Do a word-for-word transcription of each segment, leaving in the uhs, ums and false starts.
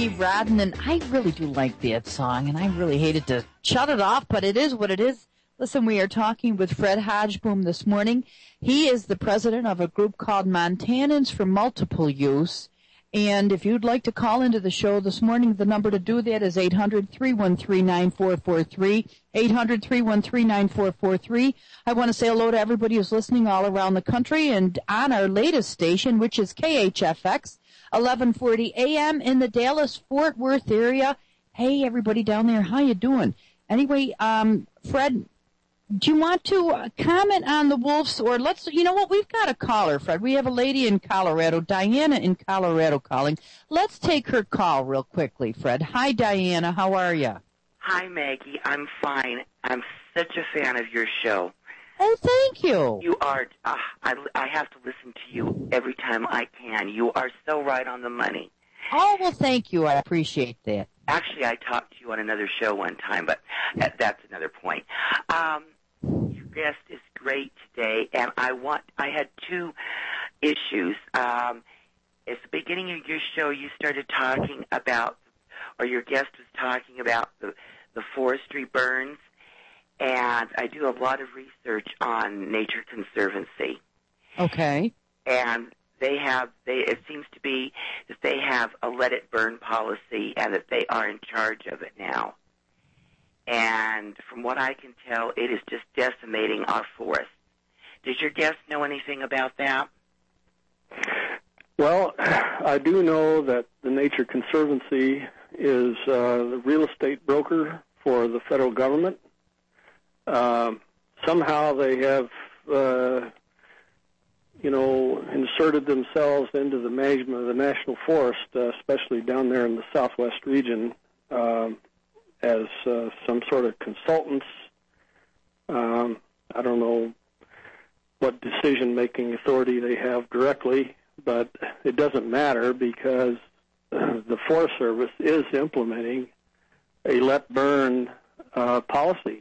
Steve Rodden, and I really do like that song, and I really hated to shut it off, but it is what it is. Listen, we are talking with Fred Hodgeboom this morning. He is the president of a group called Montanans for Multiple Use. And if you'd like to call into the show this morning, the number to do that is eight hundred, three one three, nine four four three, eight hundred, three one three, nine four four three. I want to say hello to everybody who's listening all around the country and on our latest station, which is K H F X, eleven forty A M in the Dallas-Fort Worth area. Hey, everybody down there, how you doing? Anyway, um, Fred, do you want to uh, comment on the Wolves? Or let's, you know what, we've got a caller, Fred. We have a lady in Colorado, Diana in Colorado calling. Let's take her call real quickly, Fred. Hi, Diana. How are you? Hi, Maggie. I'm fine. I'm such a fan of your show. Oh, thank you. You are, uh, I, I have to listen to you every time I can. You are so right on the money. Oh, well, thank you. I appreciate that. Actually, I talked to you on another show one time, but that's another point. Um, your guest is great today, and I want, I had two issues. Um, at the beginning of your show, you started talking about, or your guest was talking about the, the forestry burns, and I do a lot of research on Nature Conservancy. Okay. And they have, they, it seems to be that they have a let it burn policy and that they are in charge of it now. And from what I can tell, it is just decimating our forests. Does your guest know anything about that? Well, I do know that the Nature Conservancy is uh, the real estate broker for the federal government. Uh, somehow they have, uh, you know, inserted themselves into the management of the national forest, uh, especially down there in the southwest region, uh, as uh, some sort of consultants. Um, I don't know what decision-making authority they have directly, but it doesn't matter because uh, the Forest Service is implementing a let burn uh, policy.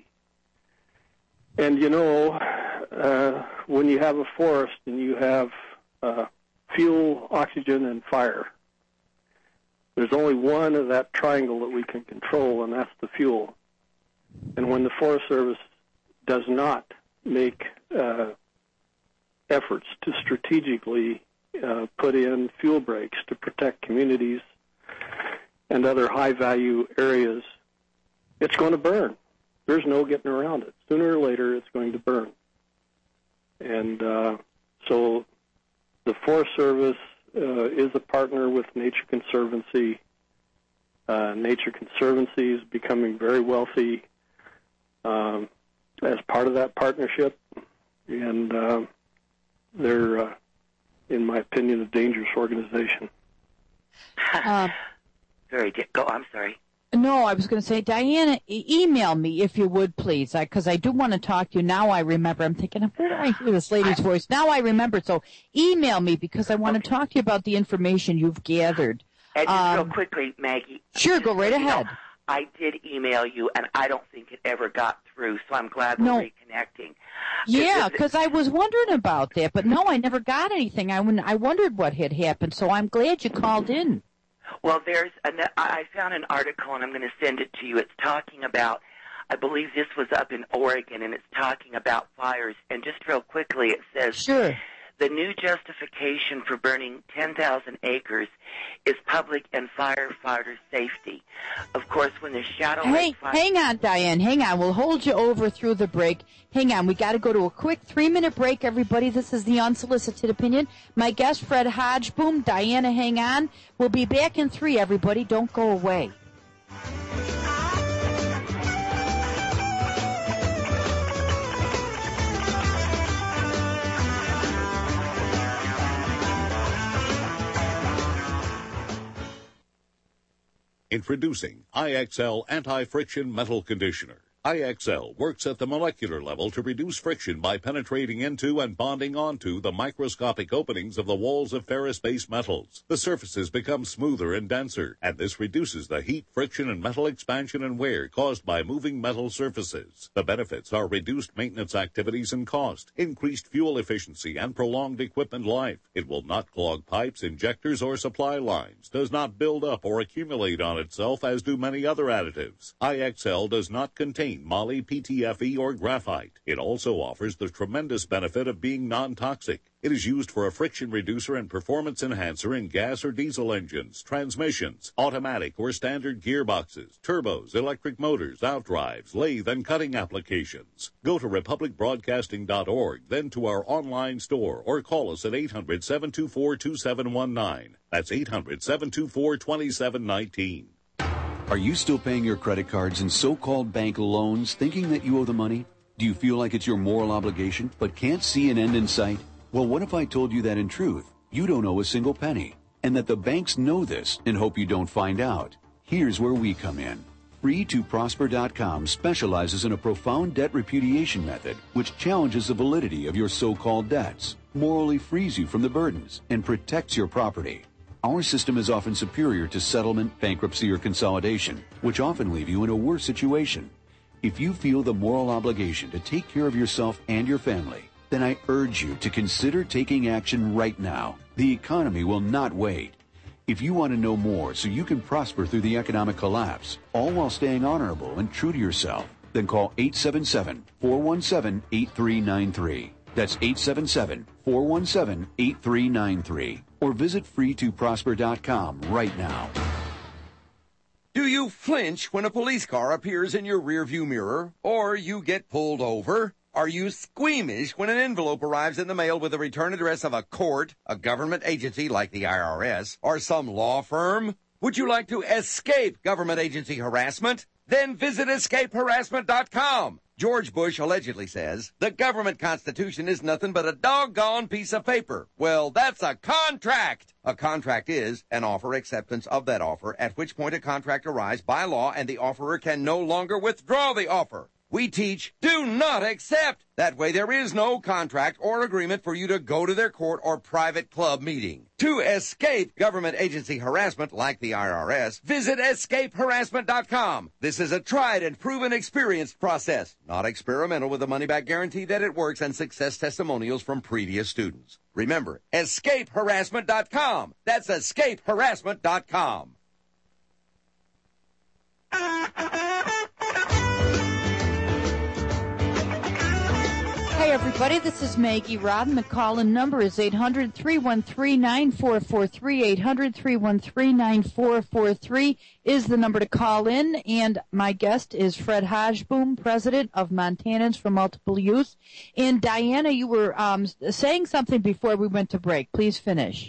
And, you know, uh, when you have a forest and you have uh, fuel, oxygen, and fire, there's only one of that triangle that we can control, and that's the fuel. And when the Forest Service does not make uh, efforts to strategically uh, put in fuel breaks to protect communities and other high-value areas, it's going to burn. There's no getting around it. Sooner or later, it's going to burn. And uh, so the Forest Service uh, is a partner with Nature Conservancy. Uh, Nature Conservancy is becoming very wealthy um, as part of that partnership. And uh, they're, uh, in my opinion, a dangerous organization. Uh, Very di- Go, I'm sorry. No, I was going to say, Diana, e- email me if you would, please, because I, I do want to talk to you. Now I remember. I'm thinking, where did I hear this lady's voice? Now I remember. So email me because I want Okay. to talk to you about the information you've gathered. And just Um, real quickly, Maggie. Sure, just go right so you know, ahead. I did email you, and I don't think it ever got through, so I'm glad we're No. reconnecting. Yeah, Because- because I was wondering about that, but no, I never got anything. I, wouldn't- I wondered what had happened, so I'm glad you called in. Well, there's an, I found an article, and I'm going to send it to you. It's talking about, I believe this was up in Oregon, and it's talking about fires. And just real quickly, it says, Sure. the new justification for burning ten thousand acres is public and firefighter safety. Of course, when the Shadow Hey, Lake fire... hang on, Diane. Hang on. We'll hold you over through the break. Hang on. We got to go to a quick three-minute break, everybody. This is the Unsolicited Opinion. My guest, Fred Hodgeboom. Diana, hang on. We'll be back in three, everybody. Don't go away. Introducing I X L Anti-Friction Metal Conditioner. I X L works at the molecular level to reduce friction by penetrating into and bonding onto the microscopic openings of the walls of ferrous-based metals. The surfaces become smoother and denser, and this reduces the heat, friction, and metal expansion and wear caused by moving metal surfaces. The benefits are reduced maintenance activities and cost, increased fuel efficiency, and prolonged equipment life. It will not clog pipes, injectors, or supply lines, does not build up or accumulate on itself as do many other additives. I X L does not contain moly, P T F E, or graphite. It also offers the tremendous benefit of being non-toxic. It is used for a friction reducer and performance enhancer in gas or diesel engines, transmissions, automatic or standard gearboxes, turbos, electric motors, outdrives, lathe, and cutting applications. Go to republic broadcasting dot org, then to our online store, or call us at eight hundred, seven two four, two seven one nine. That's eight hundred, seven two four, two seven one nine. Are you still paying your credit cards and so-called bank loans thinking that you owe the money? Do you feel like it's your moral obligation but can't see an end in sight? Well, what if I told you that in truth, you don't owe a single penny, and that the banks know this and hope you don't find out? Here's where we come in. free to prosper dot com specializes in a profound debt repudiation method which challenges the validity of your so-called debts, morally frees you from the burdens, and protects your property. Our system is often superior to settlement, bankruptcy, or consolidation, which often leave you in a worse situation. If you feel the moral obligation to take care of yourself and your family, then I urge you to consider taking action right now. The economy will not wait. If you want to know more so you can prosper through the economic collapse, all while staying honorable and true to yourself, then call eight seven seven, four one seven, eight three nine three. That's eight seven seven, four one seven, eight three nine three. Or visit free to prosper dot com right now. Do you flinch when a police car appears in your rearview mirror, or you get pulled over? Are you squeamish when an envelope arrives in the mail with the return address of a court, a government agency like the I R S, or some law firm? Would you like to escape government agency harassment? Then visit escape harassment dot com. George Bush allegedly says, the government constitution is nothing but a doggone piece of paper. Well, that's a contract. A contract is an offer acceptance of that offer, at which point a contract arrives by law and the offerer can no longer withdraw the offer. We teach, do not accept. That way there is no contract or agreement for you to go to their court or private club meeting. To escape government agency harassment like the I R S, visit escape harassment dot com. This is a tried and proven experienced process, not experimental, with a money-back guarantee that it works and success testimonials from previous students. Remember, escape harassment dot com. That's escape harassment dot com. Hey everybody, this is Maggie Rodden. The call-in number is eight hundred, three one three, nine four four three. eight hundred, three one three, nine four four three is the number to call in. And my guest is Fred Hajboom, president of Montanans for Multiple Use. And Diana, you were um, saying something before we went to break. Please finish.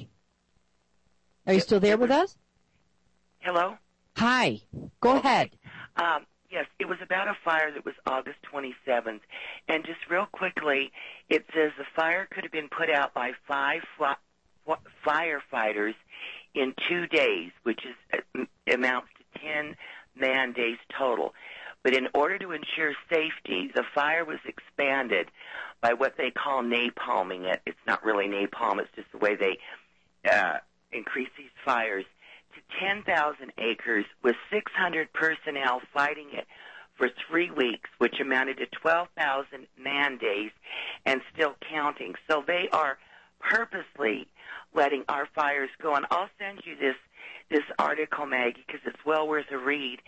Are you still there with us? Hello? Hi. Go okay. ahead. Um, yes, it was about a fire that was August twenty-seventh. And just real quickly, it says the fire could have been put out by five fl- firefighters in two days, which is uh, amounts to ten man days total. But in order to ensure safety, the fire was expanded by what they call napalming it. It's not really napalm, it's just the way they uh, increase these fires to ten thousand acres with six hundred personnel fighting it for three weeks, which amounted to twelve thousand man days and still counting. So they are purposely letting our fires go. And I'll send you this this article, Maggie, because it's well worth a read.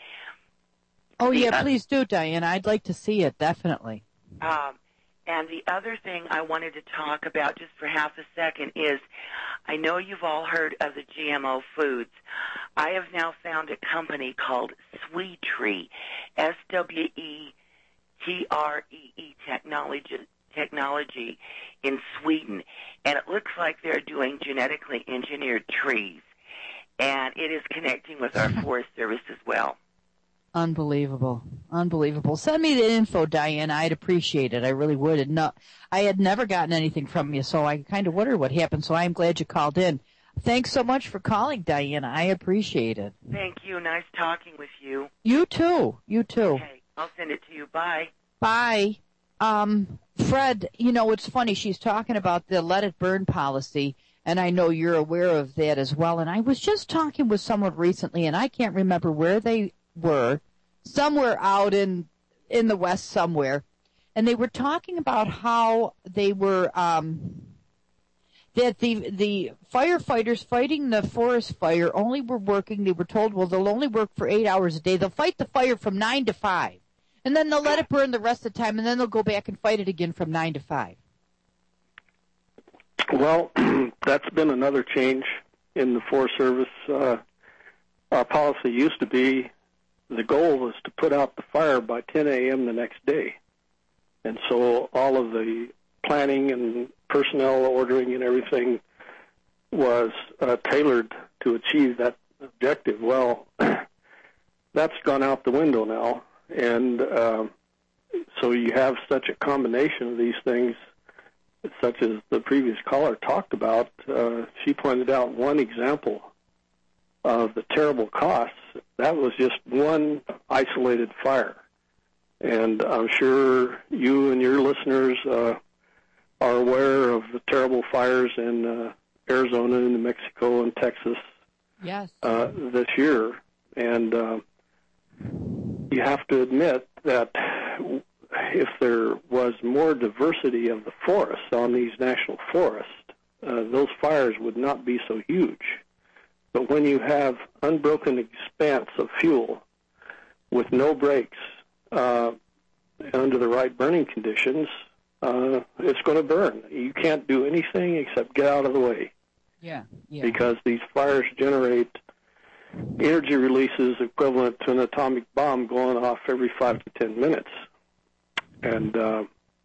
Oh, the, yeah, uh, please do, Diana. I'd like to see it, definitely. Um, and the other thing I wanted to talk about just for half a second is I know you've all heard of the G M O foods. I have now found a company called SweeTree, S W E T R E E technology, technology in Sweden. And it looks like they're doing genetically engineered trees. And it is connecting with our Forest Service as well. Unbelievable. Unbelievable. Send me the info, Diana. I'd appreciate it. I really would. And no, I had never gotten anything from you, so I kind of wondered what happened, so I'm glad you called in. Thanks so much for calling, Diana. I appreciate it. Thank you. Nice talking with you. You too. You too. Okay. I'll send it to you. Bye. Bye. Um, Fred, you know, it's funny. She's talking about the let it burn policy, and I know you're aware of that as well. And I was just talking with someone recently, and I can't remember where they were, somewhere out in in the West somewhere, and they were talking about how they were um, that the the firefighters fighting the forest fire only were working. They were told, well, they'll only work for eight hours a day. They'll fight the fire from nine to five. And then they'll let it burn the rest of the time, and then they'll go back and fight it again from nine to five. Well, that's been another change in the Forest Service. Uh, our policy used to be the goal was to put out the fire by ten a.m. the next day. And so all of the planning and personnel ordering and everything was uh, tailored to achieve that objective. Well, that's gone out the window now. And uh, so you have such a combination of these things, such as the previous caller talked about. Uh, she pointed out one example of the terrible costs. That was just one isolated fire. And I'm sure you and your listeners uh, are aware of the terrible fires in uh, Arizona, New Mexico, and Texas yes. uh, this year. And uh, you have to admit that if there was more diversity of the forests on these national forests, uh, those fires would not be so huge. But when you have unbroken expanse of fuel with no breaks uh, under the right burning conditions, uh, it's going to burn. You can't do anything except get out of the way. Yeah, yeah. Because these fires generate energy releases equivalent to an atomic bomb going off every five to ten minutes. And uh,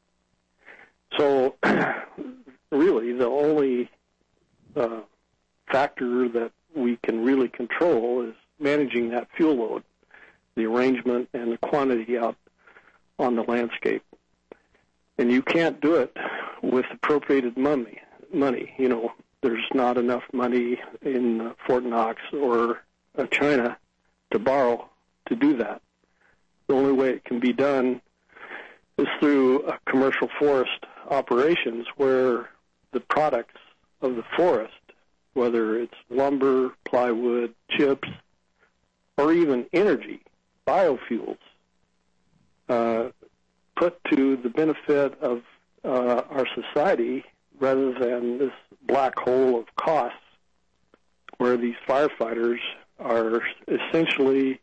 so really the only uh, factor that we can really control is managing that fuel load, the arrangement and the quantity out on the landscape. And you can't do it with appropriated money. Money, you know, there's not enough money in Fort Knox or uh, China to borrow to do that. The only way it can be done is through uh, commercial forest operations where the products of the forest, whether it's lumber, plywood, chips, or even energy, biofuels, uh, put to the benefit of uh, our society rather than this black hole of costs where these firefighters are essentially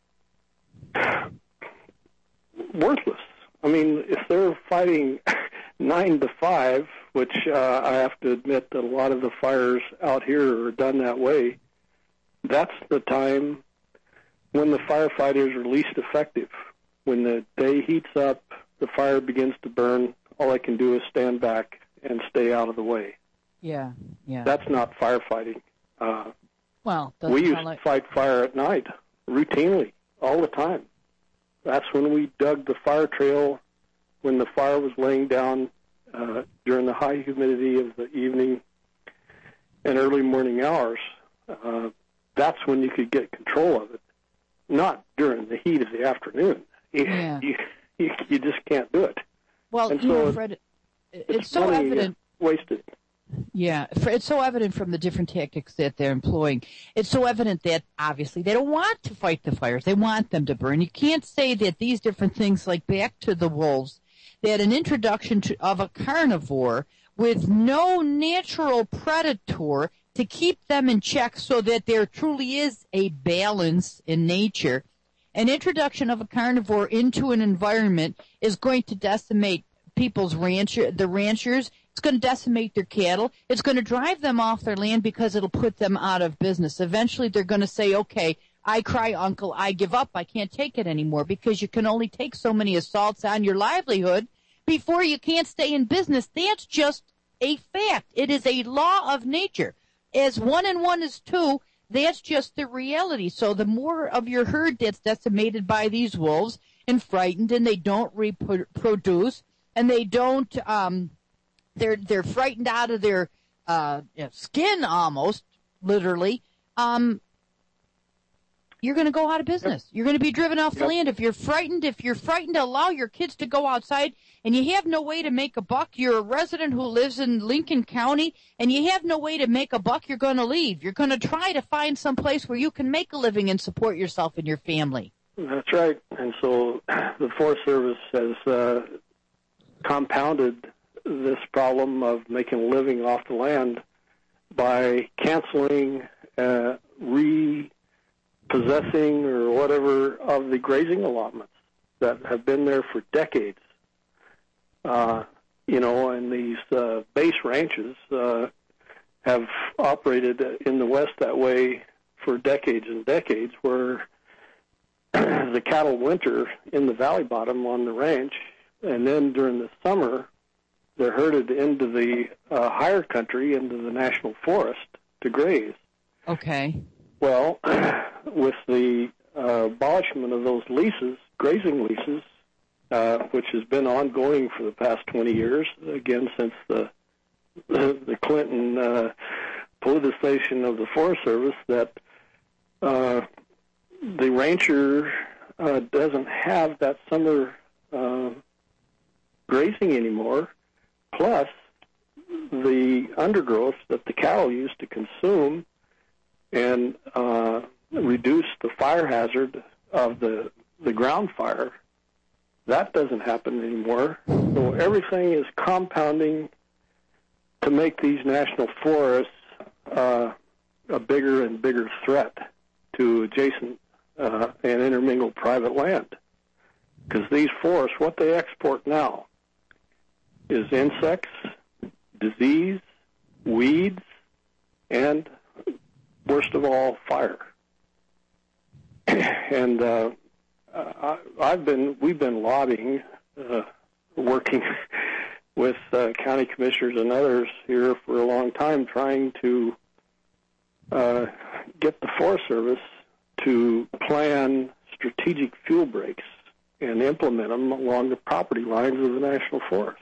worthless. I mean, if they're fighting nine to five, which uh, I have to admit that a lot of the fires out here are done that way, that's the time when the firefighters are least effective. When the day heats up, the fire begins to burn, all I can do is stand back and stay out of the way. Yeah, yeah. That's not firefighting. Uh, well, we used like... to fight fire at night, routinely, all the time. That's when we dug the fire trail when the fire was laying down uh, during the high humidity of the evening and early morning hours. Uh, that's when you could get control of it, not during the heat of the afternoon. Yeah. You, you, you just can't do it. Well, and you so know, Fred, it, it's, it's so money evident. Wasted. Yeah, it's so evident from the different tactics that they're employing. It's so evident that, obviously, they don't want to fight the fires. They want them to burn. You can't say that these different things, like back to the wolves, that an introduction to, of a carnivore with no natural predator to keep them in check so that there truly is a balance in nature, an introduction of a carnivore into an environment is going to decimate people's rancher, the ranchers. It's going to decimate their cattle. It's going to drive them off their land because it'll put them out of business. Eventually, they're going to say, okay, I cry uncle, I give up. I can't take it anymore, because you can only take so many assaults on your livelihood before you can't stay in business. That's just a fact. It is a law of nature. As one and one is two, that's just the reality. So the more of your herd that's decimated by these wolves and frightened, and they don't reproduce, and they don't, um, they're they're frightened out of their uh, you know, skin almost, literally. Um, you're going to go out of business. Yep. You're going to be driven off yep. the land. If you're frightened, if you're frightened to allow your kids to go outside and you have no way to make a buck, you're a resident who lives in Lincoln County and you have no way to make a buck, you're going to leave. You're going to try to find some place where you can make a living and support yourself and your family. That's right. And so the Forest Service has uh, compounded this problem of making a living off the land by canceling, uh, repossessing or whatever of the grazing allotments that have been there for decades. Uh, you know, and these uh, base ranches uh, have operated in the West that way for decades and decades, where the cattle winter in the valley bottom on the ranch, and then during the summer, they're herded into the uh, higher country, into the national forest to graze. Okay. Well, with the uh, abolishment of those leases, grazing leases, uh, which has been ongoing for the past twenty years, again since the the, the Clinton uh, politicization of the Forest Service, that uh, the rancher uh, doesn't have that summer uh, grazing anymore. Plus, the undergrowth that the cattle used to consume and uh, reduce the fire hazard of the the ground fire, that doesn't happen anymore. So everything is compounding to make these national forests uh, a bigger and bigger threat to adjacent uh, and intermingled private land. Because these forests, what they export now is insects, disease, weeds, and worst of all, fire. And uh, I, I've been, we've been lobbying, uh, working with uh, county commissioners and others here for a long time, trying to uh, get the Forest Service to plan strategic fuel breaks and implement them along the property lines of the national forest.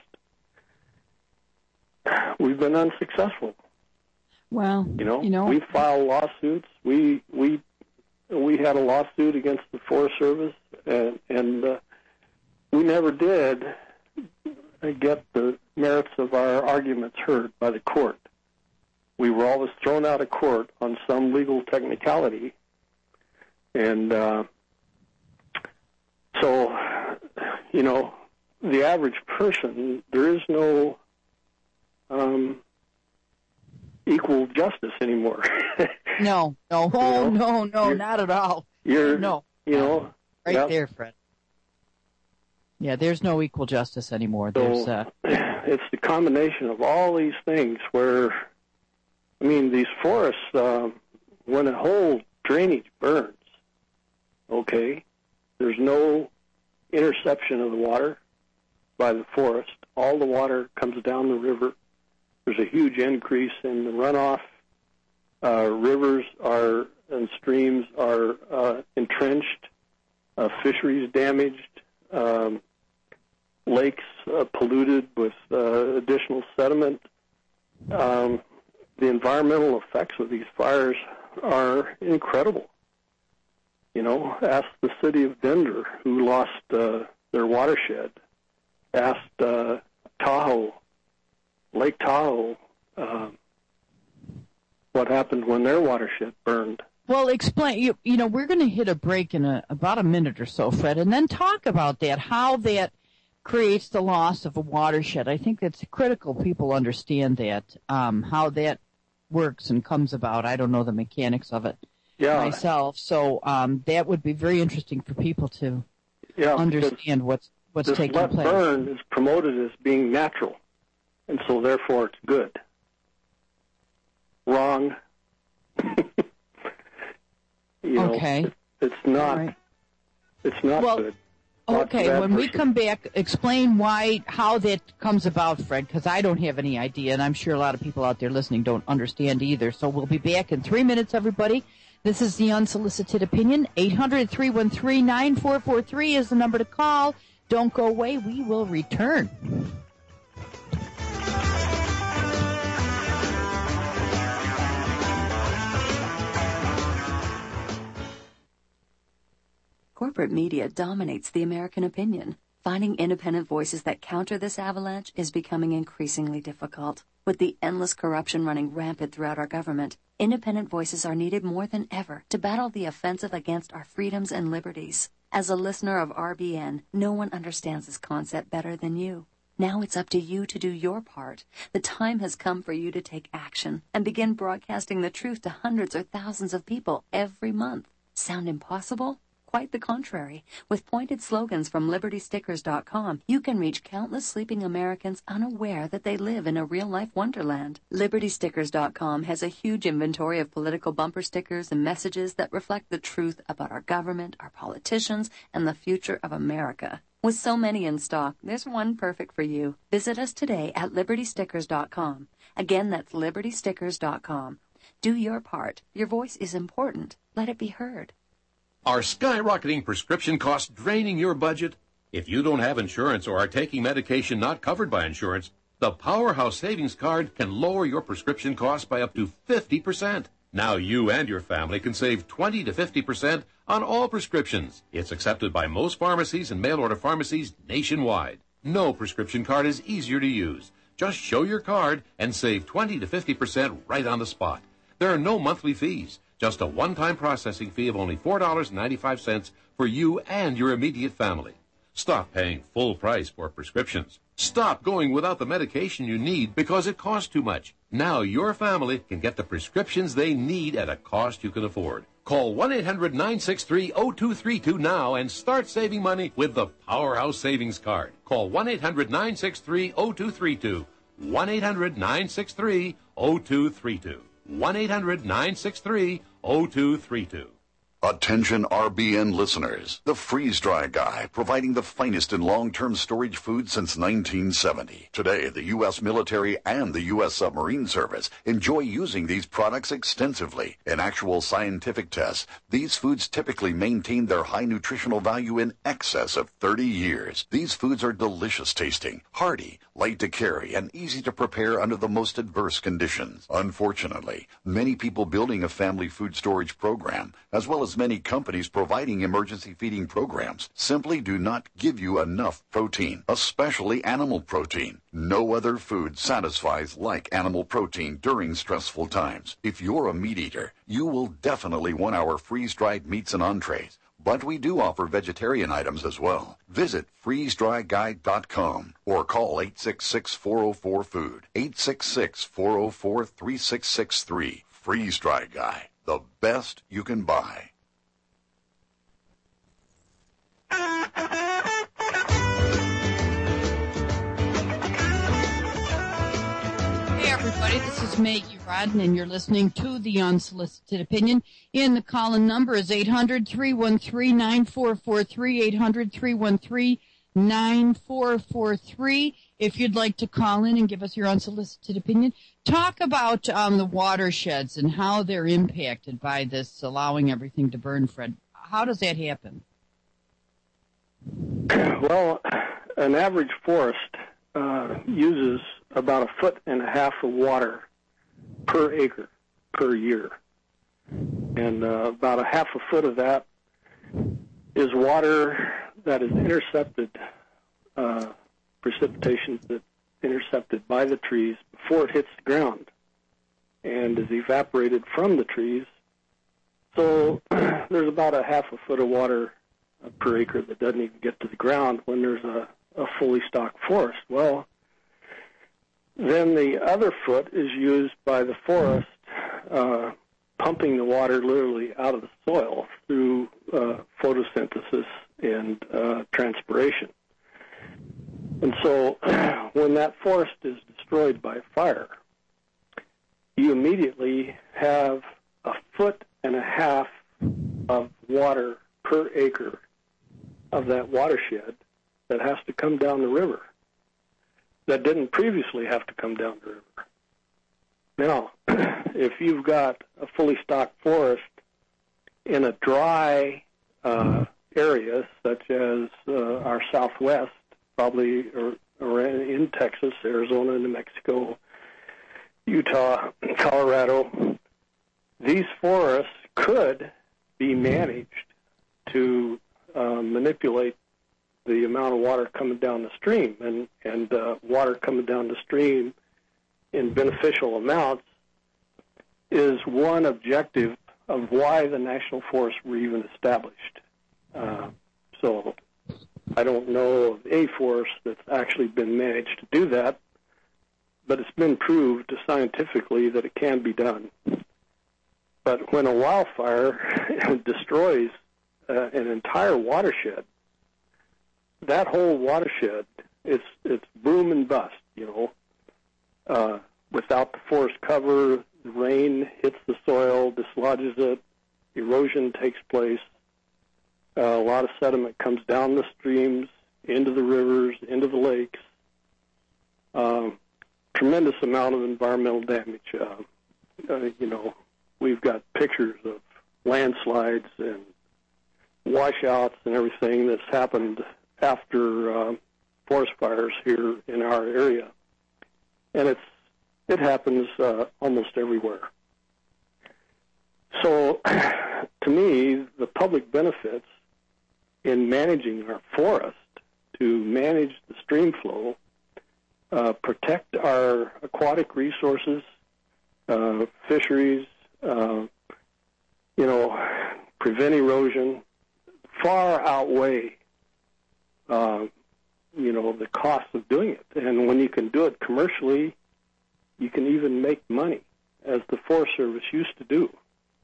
We've been unsuccessful. Well, you know, you know, we filed lawsuits. We we we had a lawsuit against the Forest Service, and and uh, we never did get the merits of our arguments heard by the court. We were always thrown out of court on some legal technicality, and uh, so you know, the average person, there is no Um, equal justice anymore. no, no, oh, you know, no, no, not at all. You're, no, you know, right yep. there, Fred. Yeah, there's no equal justice anymore. So, there's, uh, it's the combination of all these things where, I mean, these forests, uh, when a whole drainage burns, okay, there's no interception of the water by the forest. All the water comes down the river. There's a huge increase in the runoff. Uh, rivers are and streams are uh, entrenched, uh, fisheries damaged, um, lakes uh, polluted with uh, additional sediment. Um, the environmental effects of these fires are incredible. You know, ask the city of Denver, who lost uh, their watershed. Asked uh, Tahoe, Lake Tahoe, uh, what happened when their watershed burned. Well, explain, you, you know, we're going to hit a break in a, about a minute or so, Fred, and then talk about that, how that creates the loss of a watershed. I think that's critical people understand that, um, how that works and comes about. I don't know the mechanics of it yeah. myself, so um, that would be very interesting for people to yeah, understand what's what's this taking wet place. Burn is promoted as being natural, and so therefore it's good. Wrong. you know, okay. It, it's not. Right. It's not well, good. Not okay. When person. we come back, explain why, how that comes about, Fred, because I don't have any idea, and I'm sure a lot of people out there listening don't understand either. So we'll be back in three minutes, everybody. This is the Unsolicited Opinion. eight hundred, three one three, nine four four three is the number to call. Don't go away. We will return. Corporate media dominates the American opinion. Finding independent voices that counter this avalanche is becoming increasingly difficult. With the endless corruption running rampant throughout our government, independent voices are needed more than ever to battle the offensive against our freedoms and liberties. As a listener of R B N, no one understands this concept better than you. Now it's up to you to do your part. The time has come for you to take action and begin broadcasting the truth to hundreds or thousands of people every month. Sound impossible? Quite the contrary. With pointed slogans from Liberty Stickers dot com, you can reach countless sleeping Americans unaware that they live in a real-life wonderland. Liberty Stickers dot com has a huge inventory of political bumper stickers and messages that reflect the truth about our government, our politicians, and the future of America. With so many in stock, there's one perfect for you. Visit us today at Liberty Stickers dot com. Again, that's Liberty Stickers dot com. Do your part. Your voice is important. Let it be heard. Are skyrocketing prescription costs draining your budget? If you don't have insurance or are taking medication not covered by insurance, the Powerhouse Savings Card can lower your prescription costs by up to fifty percent. Now you and your family can save twenty to fifty percent on all prescriptions. It's accepted by most pharmacies and mail-order pharmacies nationwide. No prescription card is easier to use. Just show your card and save twenty to fifty percent right on the spot. There are no monthly fees. Just a one-time processing fee of only four dollars and ninety-five cents for you and your immediate family. Stop paying full price for prescriptions. Stop going without the medication you need because it costs too much. Now your family can get the prescriptions they need at a cost you can afford. Call one eight hundred nine six three oh two three two now and start saving money with the Powerhouse Savings Card. Call one eight hundred nine six three oh two three two. one eight hundred nine six three oh two three two. one eight hundred nine six three oh two three two. Attention R B N listeners. The Freeze Dry Guy, providing the finest in long-term storage food since nineteen seventy. Today, the U S military and the U S submarine service enjoy using these products extensively. In actual scientific tests, these foods typically maintain their high nutritional value in excess of thirty years. These foods are delicious tasting, hearty, light to carry, and easy to prepare under the most adverse conditions. Unfortunately, many people building a family food storage program, as well as many companies providing emergency feeding programs, simply do not give you enough protein, especially animal protein. No other food satisfies like animal protein during stressful times. If you're a meat eater, you will definitely want our freeze-dried meats and entrees. But we do offer vegetarian items as well. Visit freeze dry guide dot com or call eight six six, four oh four, food, eight six six, four oh four, three six six three. Freeze Dry Guy, the best you can buy. Hey everybody, this is Maggie Rodden, and you're listening to The Unsolicited Opinion. And the call-in number is eight hundred, three one three, nine four four three, eight hundred, three one three, nine four four three. If you'd like to call in and give us your unsolicited opinion, talk about um, the watersheds and how they're impacted by this allowing everything to burn, Fred. How does that happen? Well, an average forest uh, uses about a foot and a half of water per acre per year. And uh, about a half a foot of that is water that is intercepted, uh, precipitation that's intercepted by the trees before it hits the ground and is evaporated from the trees. So there's about a half a foot of water per acre that doesn't even get to the ground when there's a, a fully stocked forest. Well, then the other foot is used by the forest, uh, pumping the water literally out of the soil through uh, photosynthesis and uh, transpiration. And so when that forest is destroyed by fire, you immediately have a foot and a half of water per acre of that watershed that has to come down the river, that didn't previously have to come down the river. Now, if you've got a fully stocked forest in a dry uh, area, such as uh, our southwest, probably or, or in Texas, Arizona, New Mexico, Utah, Colorado, these forests could be managed to uh, manipulate the amount of water coming down the stream, and and uh, water coming down the stream in beneficial amounts is one objective of why the national forests were even established. Uh, so I don't know of a forest that's actually been managed to do that, but it's been proved scientifically that it can be done. But when a wildfire destroys uh, an entire watershed, that whole watershed, it's it's boom and bust, you know. Uh, without the forest cover, the rain hits the soil, dislodges it, erosion takes place. Uh, a lot of sediment comes down the streams, into the rivers, into the lakes. Um, tremendous amount of environmental damage. Uh, uh, you know, we've got pictures of landslides and washouts and everything that's happened after uh, forest fires here in our area. And it's it happens uh, almost everywhere. So, to me, the public benefits in managing our forest to manage the stream flow, uh, protect our aquatic resources, uh, fisheries, uh, you know, prevent erosion, far outweigh, uh, you know, the cost of doing it. And when you can do it commercially, you can even make money, as the Forest Service used to do.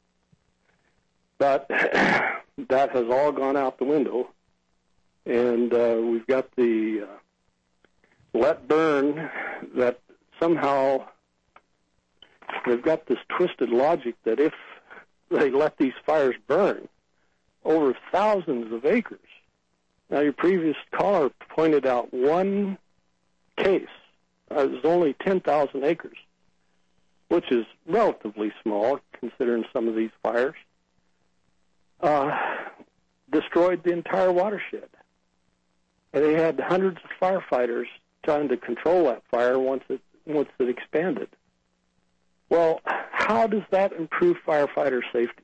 But that has all gone out the window, and uh, we've got the uh, let burn that somehow they've got this twisted logic that if they let these fires burn over thousands of acres. Now, your previous caller pointed out one case. Uh, it was only ten thousand acres, which is relatively small considering some of these fires. Uh, destroyed the entire watershed. And they had hundreds of firefighters trying to control that fire once it once it expanded. Well, how does that improve firefighter safety?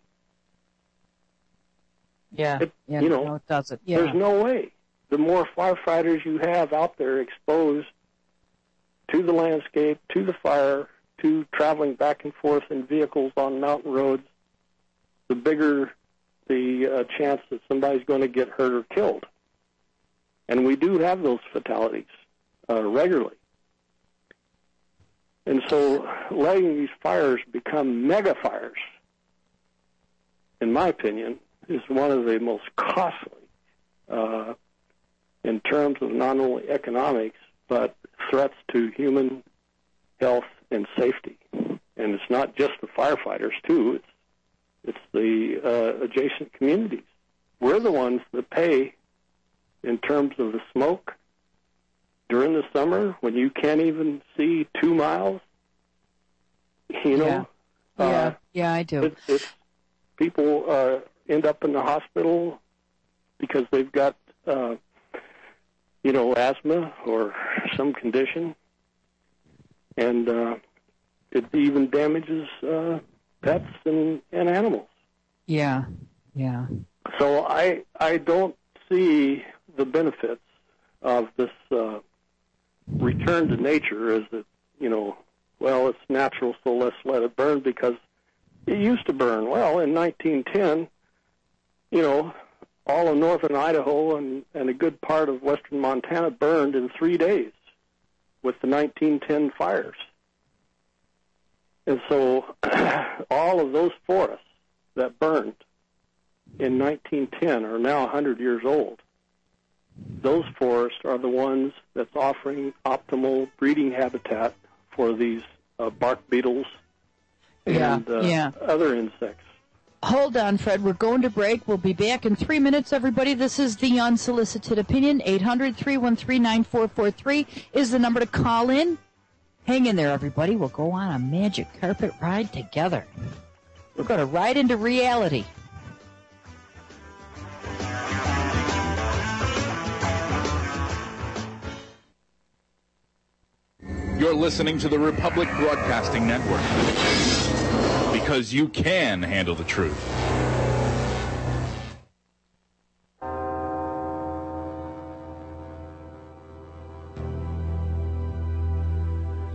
Yeah, it, yeah you know, no, it doesn't. Yeah. There's no way. The more firefighters you have out there exposed to the landscape, to the fire, to traveling back and forth in vehicles on mountain roads, the bigger the uh, chance that somebody's going to get hurt or killed. And we do have those fatalities uh, regularly. And so letting these fires become mega fires, in my opinion, is one of the most costly uh, in terms of not only economics, but threats to human health and safety. And it's not just the firefighters, too. It's it's the uh, adjacent communities. We're the ones that pay in terms of the smoke during the summer when you can't even see two miles. You know? Yeah, uh, yeah, yeah, I do. It, it's, people uh, end up in the hospital because they've got, uh, you know, asthma or some condition, and uh, it even damages uh, pets and, and animals. Yeah, yeah. So I I don't see the benefits of this uh, return to nature as that, you know, well, it's natural, so let's let it burn because it used to burn. Well, in nineteen ten, you know, all of northern Idaho and, and a good part of western Montana burned in three days with the nineteen ten fires. And so all of those forests that burned in nineteen ten are now one hundred years old. Those forests are the ones that's offering optimal breeding habitat for these uh, bark beetles and yeah, uh, yeah. other insects. Hold on, Fred. We're going to break. We'll be back in three minutes, everybody. This is the Unsolicited Opinion. eight hundred, three one three, nine four four three is the number to call in. Hang in there, everybody. We'll go on a magic carpet ride together. We're going to ride into reality. You're listening to the Republic Broadcasting Network. Because you can handle the truth.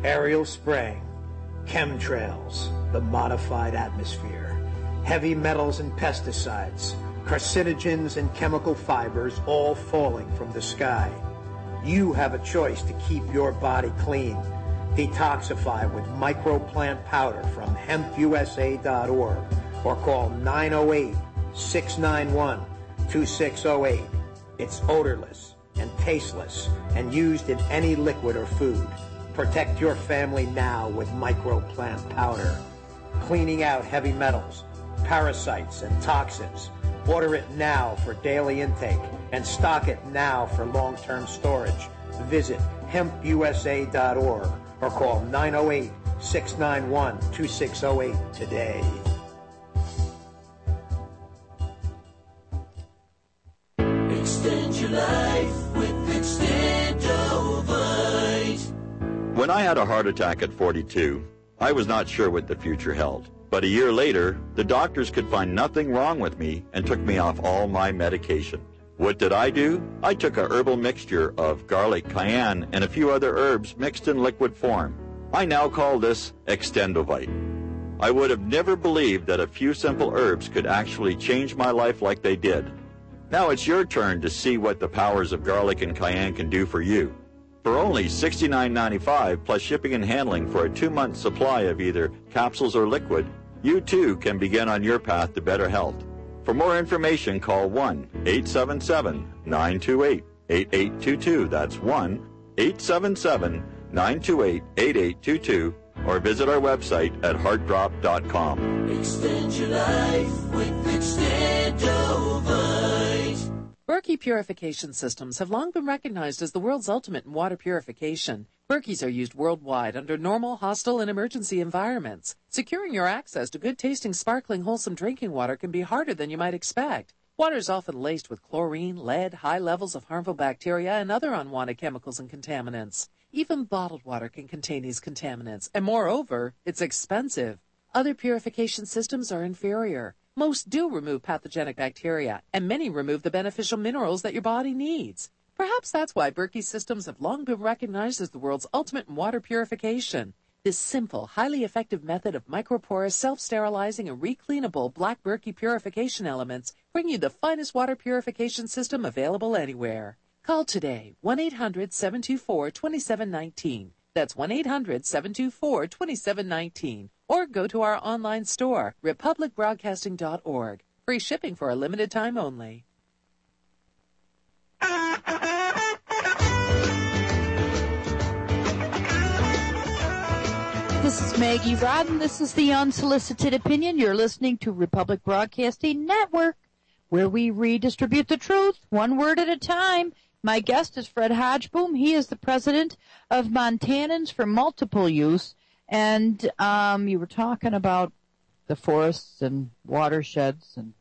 aerial spraying, chemtrails, the modified atmosphere, heavy metals and pesticides, carcinogens and chemical fibers all falling from the sky. You have a choice to keep your body clean. Detoxify with microplant powder from hemp U S A dot org or call nine oh eight, six nine one, two six oh eight. It's odorless and tasteless and used in any liquid or food. Protect your family now with microplant powder. Cleaning out heavy metals, parasites, and toxins. Order it now for daily intake and stock it now for long-term storage. Visit hemp U S A dot org or call nine oh eight, six nine one, two six oh eight today. Extend your life with Extendovite. When I had a heart attack at forty-two, I was not sure what the future held. But a year later, the doctors could find nothing wrong with me and took me off all my medication. What did I do? I took a herbal mixture of garlic, cayenne, and a few other herbs mixed in liquid form. I now call this Extendovite. I would have never believed that a few simple herbs could actually change my life like they did. Now it's your turn to see what the powers of garlic and cayenne can do for you. For only sixty-nine ninety-five plus shipping and handling for a two-month supply of either capsules or liquid, you too can begin on your path to better health. For more information, call one eight seven seven, nine two eight, eight eight two two. That's one eight seven seven, nine two eight, eight eight two two, or visit our website at heart drop dot com. Extend your life with Extendovite. Berkey purification systems have long been recognized as the world's ultimate in water purification. Berkeys are used worldwide under normal, hostile, and emergency environments. Securing your access to good-tasting, sparkling, wholesome drinking water can be harder than you might expect. Water is often laced with chlorine, lead, high levels of harmful bacteria, and other unwanted chemicals and contaminants. Even bottled water can contain these contaminants, and moreover, it's expensive. Other purification systems are inferior. Most do remove pathogenic bacteria, and many remove the beneficial minerals that your body needs. Perhaps that's why Berkey systems have long been recognized as the world's ultimate in water purification. This simple, highly effective method of microporous, self-sterilizing, and recleanable black Berkey purification elements bring you the finest water purification system available anywhere. Call today, one eight hundred, seven two four, two seven one nine. That's one eight hundred, seven two four, two seven one nine. Or go to our online store, republic broadcasting dot org. Free shipping for a limited time only. This is Maggie Rod, and this is the Unsolicited Opinion. You're listening to Republic Broadcasting Network, where we redistribute the truth one word at a time. My guest is Fred Hodgeboom. He is the president of Montanans for Multiple Use. And um, you were talking about the forests and watersheds and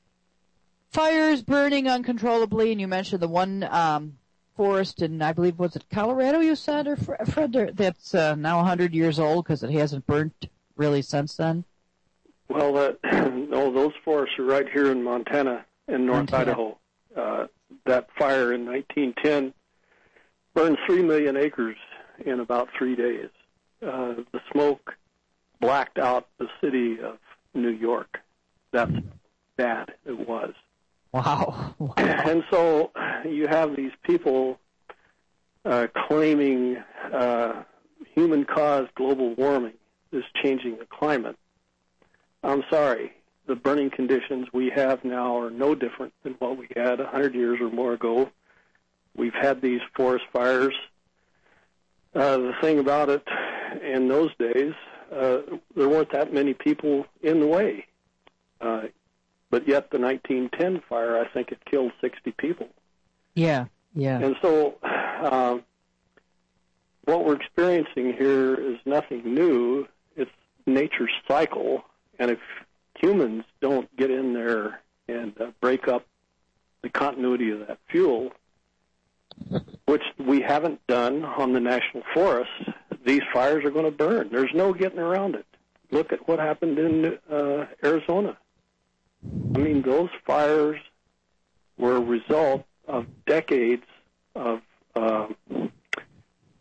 fires burning uncontrollably, and you mentioned the one um, forest in, I believe, was it Colorado, you said, or Fred, that's uh, now one hundred years old because it hasn't burnt really since then? Well, uh, no, those forests are right here in Montana and North Montana. Idaho. Uh, that fire in nineteen ten burned three million acres in about three days. Uh, the smoke blacked out the city of New York. That's bad it was. Wow. wow. And so you have these people uh, claiming uh, human-caused global warming is changing the climate. I'm sorry. The burning conditions we have now are no different than what we had one hundred years or more ago. We've had these forest fires. Uh, the thing about it, in those days, uh, there weren't that many people in the way. Uh, but yet the nineteen ten fire, I think it killed sixty people. Yeah, yeah. And so um, what we're experiencing here is nothing new. It's nature's cycle. And if humans don't get in there and uh, break up the continuity of that fuel, which we haven't done on the national forest, these fires are going to burn. There's no getting around it. Look at what happened in uh, Arizona. I mean, those fires were a result of decades of uh,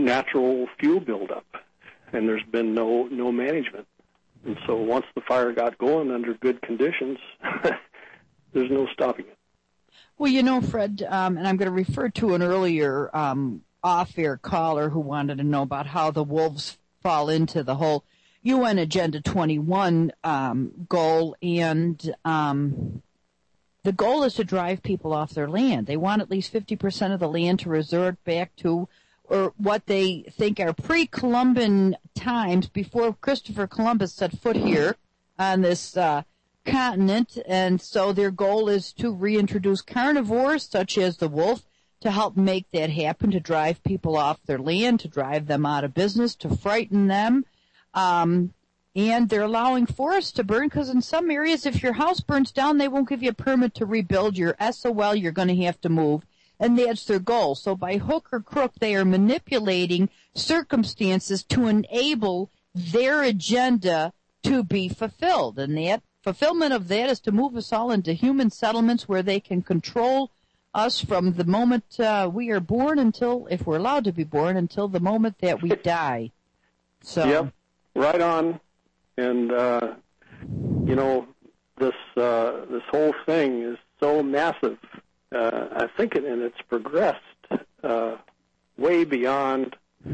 natural fuel buildup, and there's been no no management. And so once the fire got going under good conditions, there's no stopping it. Well, you know, Fred, um, and I'm going to refer to an earlier um, off-air caller who wanted to know about how the wolves fall into the whole U N Agenda twenty-one um, goal, and um, the goal is to drive people off their land. They want at least fifty percent of the land to resort back to or what they think are pre-Columbian times, before Christopher Columbus set foot here on this uh, continent. And so their goal is to reintroduce carnivores such as the wolf to help make that happen, to drive people off their land, to drive them out of business, to frighten them. Um, and they're allowing forests to burn, because in some areas, if your house burns down, they won't give you a permit to rebuild. You're S O L, you're going to have to move. And that's their goal. So by hook or crook, they are manipulating circumstances to enable their agenda to be fulfilled. And that fulfillment of that is to move us all into human settlements where they can control us from the moment uh, we are born until, if we're allowed to be born, until the moment that we die. So. Yep, right on. And, uh, you know, this uh, this whole thing is so massive. Uh, I think it, and it's progressed uh, way beyond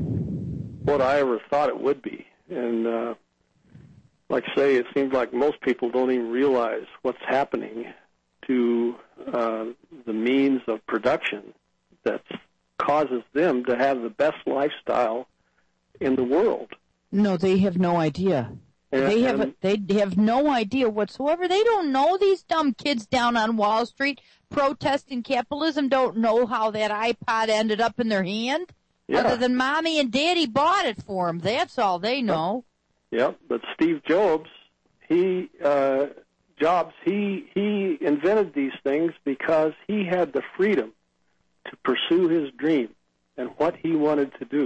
what I ever thought it would be. And uh, like I say, it seems like most people don't even realize what's happening to uh, the means of production that causes them to have the best lifestyle in the world. No, they have no idea. And, they have and, they have no idea whatsoever. They don't know. These dumb kids down on Wall Street protesting capitalism don't know how that iPod ended up in their hand, yeah. other than Mommy and Daddy bought it for them. That's all they know. Yep, but Steve Jobs, he uh, Jobs, he he invented these things because he had the freedom to pursue his dream and what he wanted to do,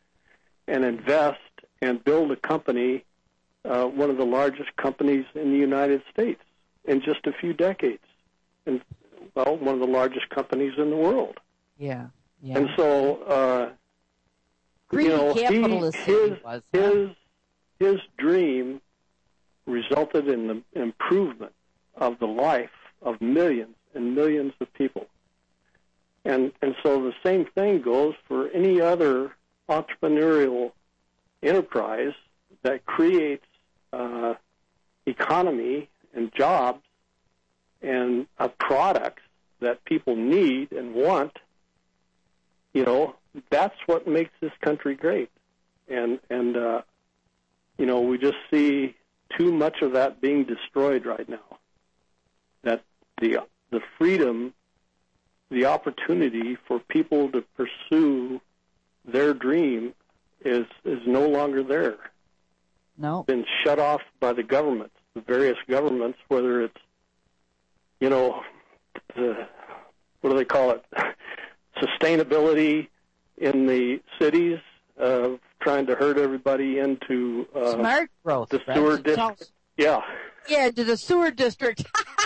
and invest and build a company. Uh, one of the largest companies in the United States in just a few decades. And, well, one of the largest companies in the world. Yeah, yeah. And so, uh, Greedy you know, capitalist he, his, was, huh? his, his dream resulted in the improvement of the life of millions and millions of people. And, and so the same thing goes for any other entrepreneurial enterprise that creates uh, economy and jobs and uh, products that people need and want. You know, that's what makes this country great. And, and uh, you know, we just see too much of that being destroyed right now. That the the freedom, the opportunity for people to pursue their dream is is no longer there. No. Been shut off by the governments, the various governments, whether it's, you know, the, what do they call it, sustainability in the cities, uh, trying to herd everybody into uh, smart growth, the right? sewer It's district. all- Yeah. Yeah, to the sewer district.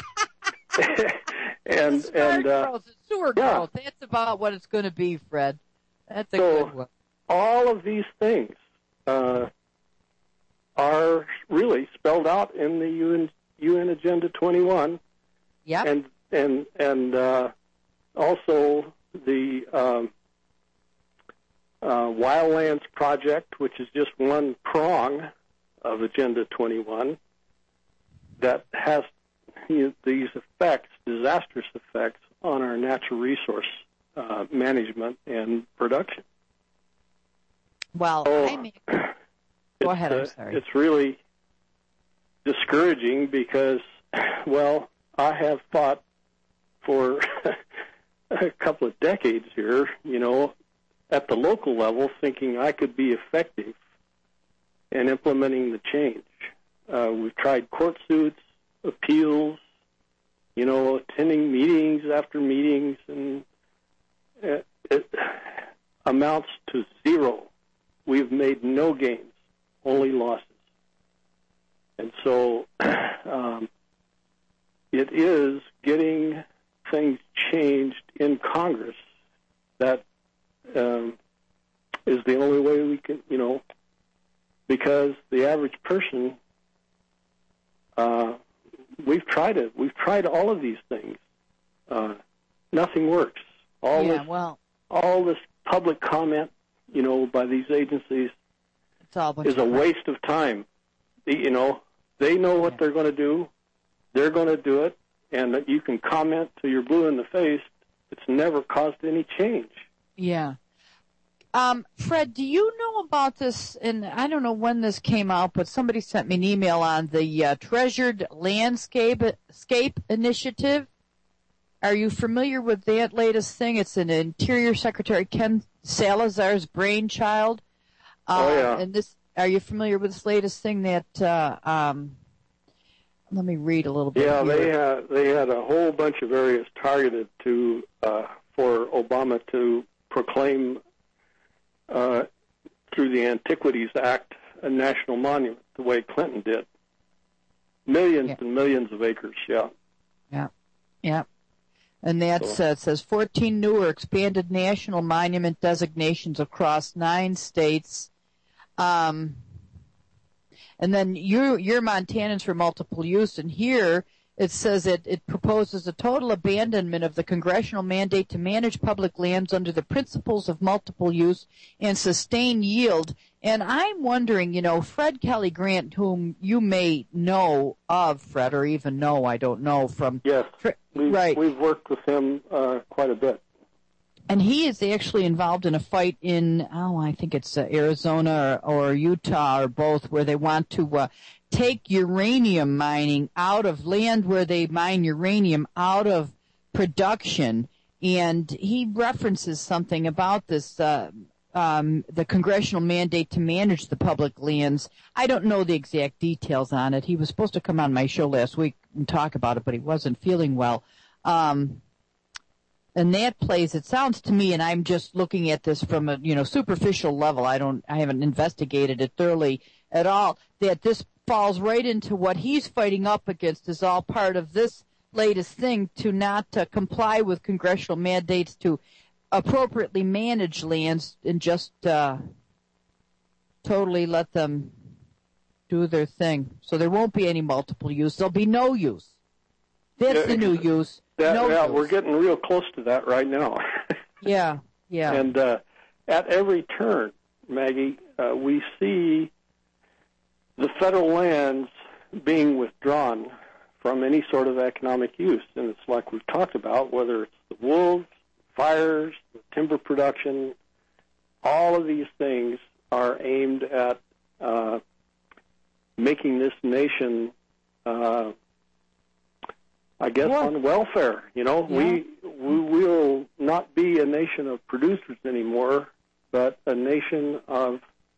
and Smart and uh, growth, the sewer yeah. growth. That's about what it's going to be, Fred. That's a So, good one. all of these things uh, are really spelled out in the U N, U N Agenda twenty-one. Yep. And and and uh, also the um, uh, Wildlands Project, which is just one prong of Agenda twenty-one, that has you know, these effects, disastrous effects, on our natural resource uh, management and production. Well, So, I mean, go ahead. I'm uh, sorry. It's really discouraging because, well, I have fought for a couple of decades here, you know, at the local level, thinking I could be effective in implementing the change. Uh, we've tried court suits, appeals, you know, attending meetings after meetings, and it, it amounts to zero. We've made no gains, only losses. And so um, it is getting things changed in Congress that um, is the only way we can, you know, because the average person, uh, we've tried it. We've tried all of these things. Uh, nothing works. All yeah, this, well, all this public comment, you know, by these agencies it's all is a waste of time. You know, they know what yeah. they're going to do. They're going to do it, and that you can comment till you're blue in the face. It's never caused any change. Yeah. Um, Fred, do you know about this? And I don't know when this came out, but somebody sent me an email on the uh, Treasured Landscape Scape Initiative. Are you familiar with that latest thing? It's an Interior Secretary Ken Salazar's brainchild. Uh, oh yeah. And this, are you familiar with this latest thing that? Uh, um, let me read a little bit. Yeah, here. they had they had a whole bunch of areas targeted to uh, for Obama to proclaim uh, through the Antiquities Act a national monument, the way Clinton did. Millions yeah. and millions of acres. Yeah. Yeah. Yeah. And that's, So. uh, it says fourteen new or expanded national monument designations across nine states. Um, and then you, you're Montanans for multiple use, and here it says it, it proposes a total abandonment of the congressional mandate to manage public lands under the principles of multiple use and sustained yield. And I'm wondering, you know, Fred Kelly Grant, whom you may know of, Fred, or even know, I don't know, from... Yes, we've, right. we've worked with him uh, quite a bit. And he is actually involved in a fight in, oh, I think it's uh, Arizona or, or Utah or both, where they want to uh, take uranium mining out of land where they mine uranium out of production. And he references something about this, uh, um, the congressional mandate to manage the public lands. I don't know the exact details on it. He was supposed to come on my show last week and talk about it, but he wasn't feeling well. Um, And that plays, it sounds to me, and I'm just looking at this from a, you know, superficial level. I don't, I haven't investigated it thoroughly at all, that this falls right into what he's fighting up against is all part of this latest thing to not uh, comply with congressional mandates to appropriately manage lands and just uh, totally let them do their thing. So there won't be any multiple use. There'll be no use. That's Yeah, the new use. That, no yeah, use. we're getting real close to that right now. Yeah, yeah. And uh, at every turn, Maggie, uh, we see the federal lands being withdrawn from any sort of economic use. And it's like we've talked about, whether it's the wolves, fires, the timber production, all of these things are aimed at uh, making this nation, uh, I guess, What? on welfare. You know, Yeah. we, we will not be a nation of producers anymore, but a nation of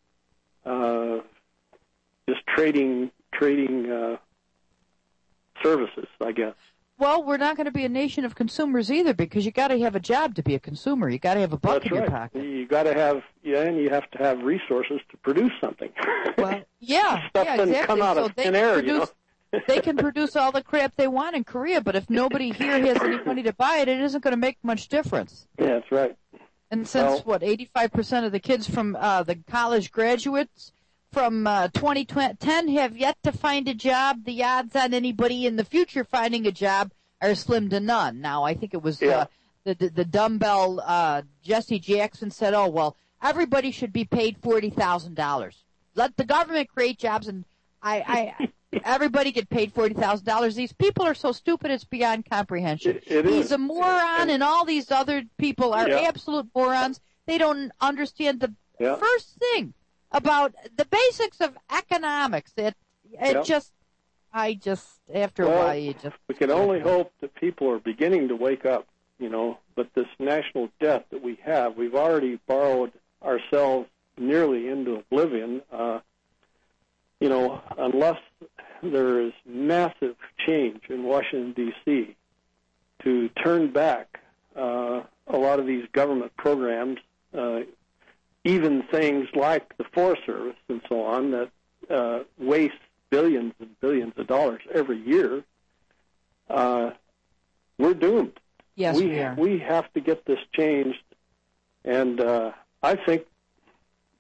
uh, just trading trading uh, services, I guess. Well, we're not going to be a nation of consumers either, because you got to have a job to be a consumer. You got to have a buck That's in right. your pocket. You got to have, yeah, and you have to have resources to produce something. Well, yeah, Stuff yeah, doesn't exactly. come out so of they thin can air, produce, you know. they can produce all the crap they want in Korea, but if nobody here has any money to buy it, it isn't going to make much difference. Yeah, that's right. And since, Well- what, eighty-five percent of the kids from uh, the college graduates from uh, twenty ten have yet to find a job, the odds on anybody in the future finding a job are slim to none. Now, I think it was Yeah. uh, the, the the dumbbell uh, Jesse Jackson said, oh, well, everybody should be paid forty thousand dollars. Let the government create jobs, and I, I everybody get paid forty thousand dollars. These people are so stupid, it's beyond comprehension. It- it He's is. a moron, and, and all these other people are Yeah. absolute morons. They don't understand the Yeah. first thing about the basics of economics. It, it Yeah. just, I just, after a Well, while, you just... We can only hope that people are beginning to wake up, you know, but this national debt that we have, we've already borrowed ourselves nearly into oblivion. Uh, you know, unless there is massive change in Washington, D C to turn back uh, a lot of these government programs, uh, even things like the Forest Service and so on, that uh, waste billions and billions of dollars every year, uh, we're doomed. Yes, we, we are. We have to get this changed, and uh, I think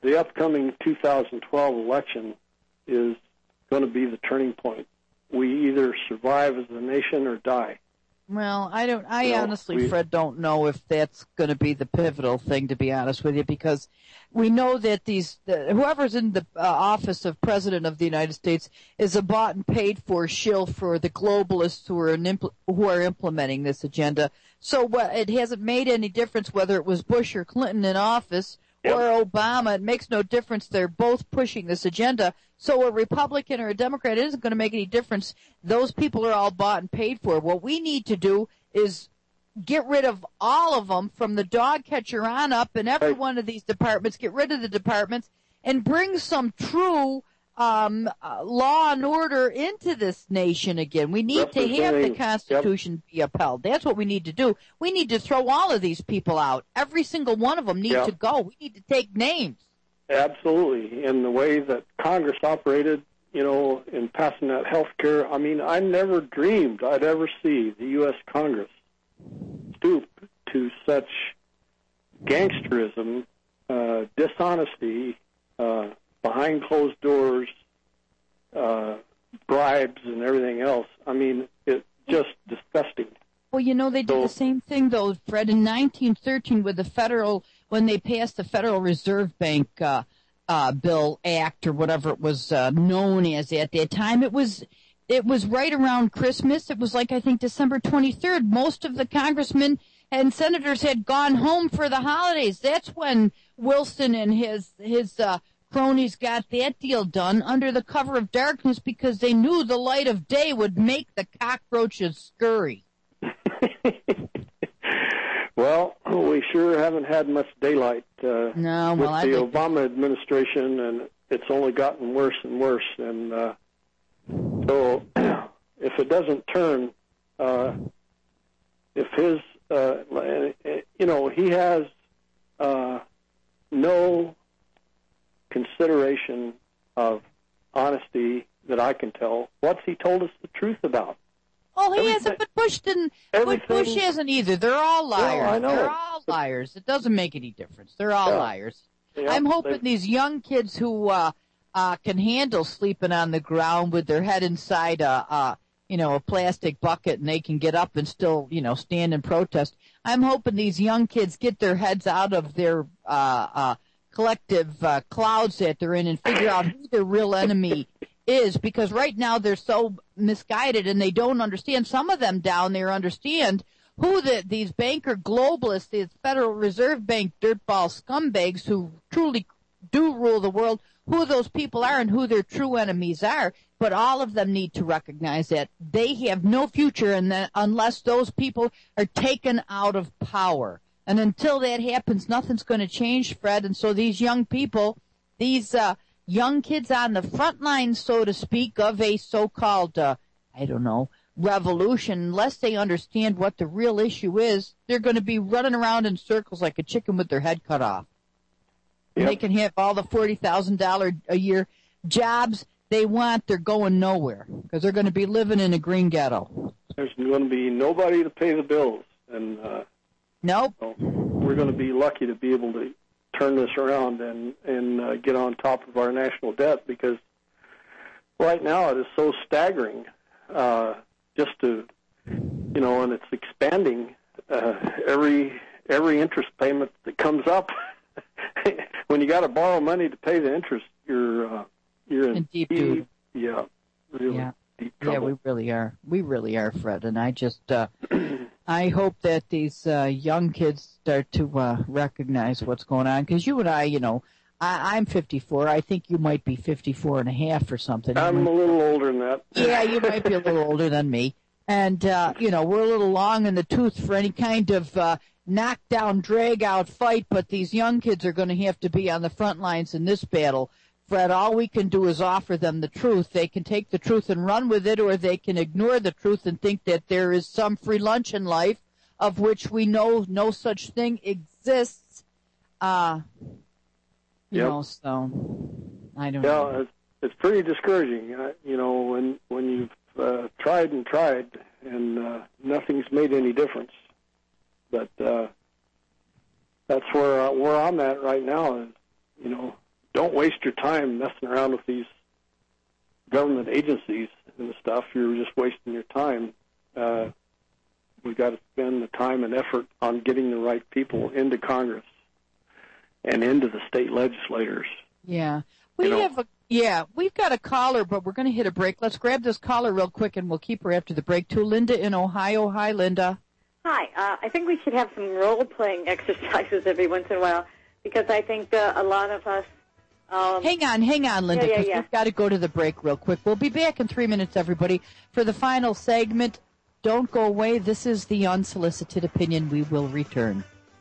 the upcoming two thousand twelve election is going to be the turning point. We either survive as a nation or die. Well, I don't. I You know, honestly, we- Fred, don't know if that's going to be the pivotal thing. To be honest with you, because we know that these the, whoever's in the uh, office of president of the United States is a bought and paid for shill for the globalists who are an impl- who are implementing this agenda. So what? It hasn't made any difference whether it was Bush or Clinton in office or Obama. It makes no difference. They're both pushing this agenda. So a Republican or a Democrat isn't going to make any difference. Those people are all bought and paid for. What we need to do is get rid of all of them from the dog catcher on up in every one of these departments, get rid of the departments, and bring some true um, uh, law and order into this nation again. We need to have the Constitution be upheld. That's what we need to do. We need to throw all of these people out. Every single one of them need Yep. to go. We need to take names. Absolutely. In the way that Congress operated, you know, in passing that health care, I mean, I never dreamed I'd ever see the U S Congress stoop to such gangsterism, uh, dishonesty, uh, behind closed doors, uh, bribes and everything else. I mean, it's just disgusting. Well, you know, they did the same thing, though, Fred, in nineteen thirteen with the federal, when they passed the Federal Reserve Bank uh, uh, Bill Act or whatever it was uh, known as at that time. It was it was right around Christmas. It was like, I think, December twenty-third. Most of the congressmen and senators had gone home for the holidays. That's when Wilson and his his uh, cronies got that deal done under the cover of darkness because they knew the light of day would make the cockroaches scurry. Well, we sure haven't had much daylight uh, no, with well, the I Obama administration, and it's only gotten worse and worse. And uh, so, if it doesn't turn, uh, if his, uh, you know, he has uh, no consideration of honesty that I can tell. What's he told us the truth about? Oh, he Everything- hasn't, but Bush didn't. Bush, everything- Bush hasn't either. They're all liars. Yeah, I know. They're all liars. It doesn't make any difference. They're all Yeah. liars. Yeah, I'm hoping they- these young kids who uh, uh, can handle sleeping on the ground with their head inside a, a, you know, a plastic bucket, and they can get up and still, you know, stand and protest. I'm hoping these young kids get their heads out of their uh, uh, collective uh, clouds that they're in and figure out who their real enemy is, because right now they're so misguided and they don't understand. Some of them down there understand who the, these banker globalists, these Federal Reserve Bank dirtball scumbags who truly do rule the world, who those people are and who their true enemies are. But all of them need to recognize that they have no future in that unless those people are taken out of power. And until that happens, nothing's going to change, Fred. And so these young people, these uh, young kids on the front lines, so to speak, of a so-called, uh, I don't know, revolution, unless they understand what the real issue is, they're going to be running around in circles like a chicken with their head cut off. Yep. They can have all the forty thousand dollars a year jobs they want. They're going nowhere because they're going to be living in a green ghetto. There's going to be nobody to pay the bills, and uh, nope. So we're going to be lucky to be able to turn this around and and uh, get on top of our national debt, because right now it is so staggering. Uh, just to, you know, and it's expanding uh, every every interest payment that comes up. When you got to borrow money to pay the interest, you're uh, you're in, in deep, deep yeah, really yeah. deep Yeah, trouble. we really are. We really are, Fred. And I just, uh, I hope that these uh, young kids start to uh, recognize what's going on. Because you and I, you know, I, I'm fifty-four. I think you might be fifty-four and a half or something. I'm a little older than that. Yeah, you might be a little older than me. And, uh, you know, we're a little long in the tooth for any kind of uh, knockdown, drag-out fight, but these young kids are going to have to be on the front lines in this battle. Fred, all we can do is offer them the truth. They can take the truth and run with it, or they can ignore the truth and think that there is some free lunch in life, of which we know no such thing exists. Uh, you Yep. know, so I don't Yeah, know. it's, it's pretty discouraging. Uh, you know, when when you've uh, tried and tried and uh, nothing's made any difference. But uh, that's where uh, where I'm at right now. Is, you know, waste your time messing around with these government agencies and stuff. You're just wasting your time. Uh, we've got to spend the time and effort on getting the right people into Congress and into the state legislators. Yeah. We You know- have a, yeah, we've got a caller, but we're going to hit a break. Let's grab this caller real quick, and we'll keep her after the break, too. Linda in Ohio. Hi, Linda. Hi. Uh, I think we should have some role-playing exercises every once in a while, because I think uh, a lot of us... Um, Hang on, hang on, Linda, Yeah, yeah, because yeah. we've got to go to the break real quick. We'll be back in three minutes, everybody, for the final segment. Don't go away. This is the Unsolicited Opinion. We will return.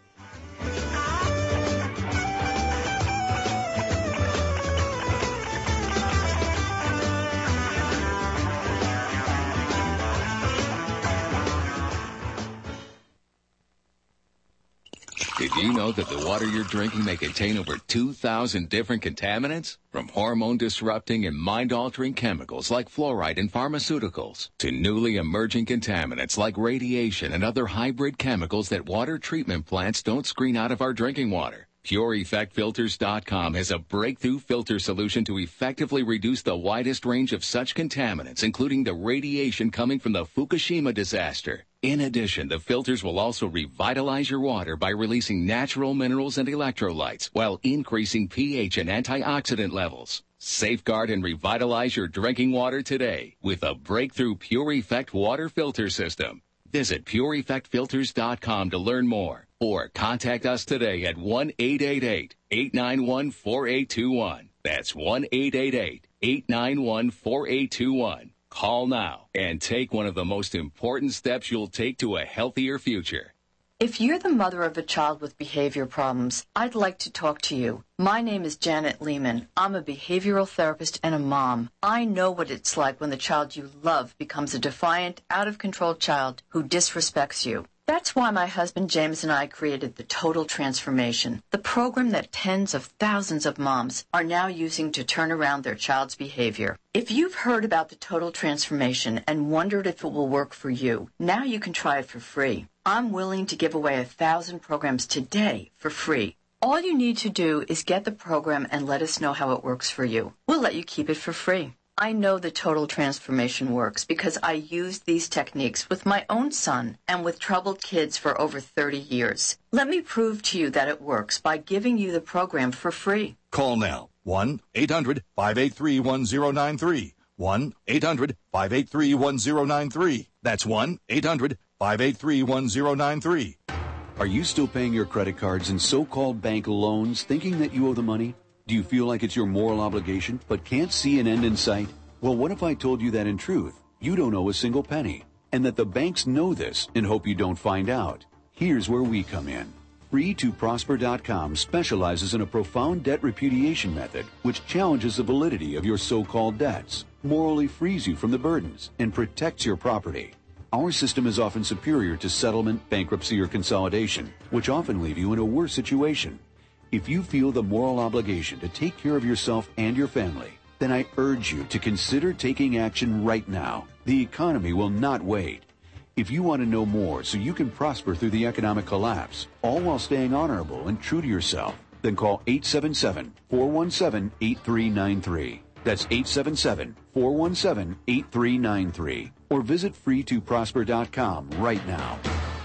Did you know that the water you're drinking may contain over two thousand different contaminants? From hormone-disrupting and mind-altering chemicals like fluoride in pharmaceuticals to newly emerging contaminants like radiation and other hybrid chemicals that water treatment plants don't screen out of our drinking water. Pure Effect Filters dot com has a breakthrough filter solution to effectively reduce the widest range of such contaminants, including the radiation coming from the Fukushima disaster. In addition, the filters will also revitalize your water by releasing natural minerals and electrolytes while increasing pH and antioxidant levels. Safeguard and revitalize your drinking water today with a breakthrough Pure Effect water filter system. Visit Pure Effect Filters dot com to learn more, or contact us today at one eight eight eight, eight nine one, four eight two one. That's one eight eight eight, eight nine one, four eight two one. Call now and take one of the most important steps you'll take to a healthier future. If you're the mother of a child with behavior problems, I'd like to talk to you. My name is Janet Lehman. I'm a behavioral therapist and a mom. I know what it's like when the child you love becomes a defiant, out-of-control child who disrespects you. That's why my husband James and I created the Total Transformation, the program that tens of thousands of moms are now using to turn around their child's behavior. If you've heard about the Total Transformation and wondered if it will work for you, now you can try it for free. I'm willing to give away a thousand programs today for free. All you need to do is get the program and let us know how it works for you. We'll let you keep it for free. I know the Total Transformation works because I used these techniques with my own son and with troubled kids for over thirty years. Let me prove to you that it works by giving you the program for free. Call now. one eight hundred, five eight three, one zero nine three. one eight hundred, five eight three, one zero nine three. That's one eight hundred, five eight three, one zero nine three. Are you still paying your credit cards and so-called bank loans thinking that you owe the money? Do you feel like it's your moral obligation but can't see an end in sight? Well, what if I told you that in truth, you don't owe a single penny, and that the banks know this and hope you don't find out? Here's where we come in. free to prosper dot com specializes in a profound debt repudiation method which challenges the validity of your so-called debts, morally frees you from the burdens, and protects your property. Our system is often superior to settlement, bankruptcy, or consolidation, which often leave you in a worse situation. If you feel the moral obligation to take care of yourself and your family, then I urge you to consider taking action right now. The economy will not wait. If you want to know more so you can prosper through the economic collapse, all while staying honorable and true to yourself, then call eight seven seven, four one seven, eight three nine three. That's eight seven seven, four one seven, eight three nine three. Or visit free to prosper dot com right now.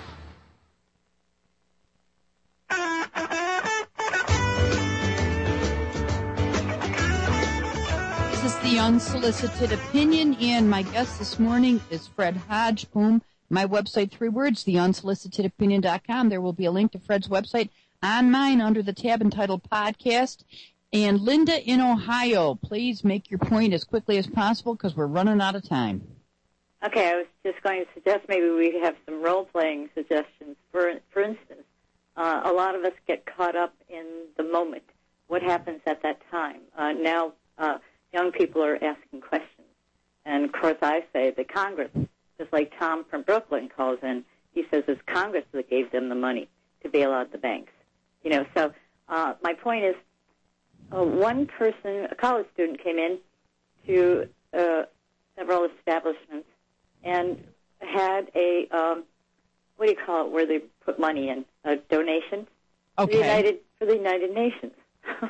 This is the Unsolicited Opinion, and my guest this morning is Fred Hodgeboom. My website, three words, the unsolicited opinion dot com. There will be a link to Fred's website on mine under the tab entitled Podcast. And Linda in Ohio, please make your point as quickly as possible because we're running out of time. Okay, I was just going to suggest maybe we have some role-playing suggestions. For for instance, uh, a lot of us get caught up in the moment. What happens at that time? Uh, now, uh, young people are asking questions. And, of course, I say the Congress, just like Tom from Brooklyn calls in, he says it's Congress that gave them the money to bail out the banks. You know, so uh, my point is, uh, one person, a college student, came in to uh, several establishments and had a, um, what do you call it, where they put money in, a donation okay. for, the United, for the United Nations.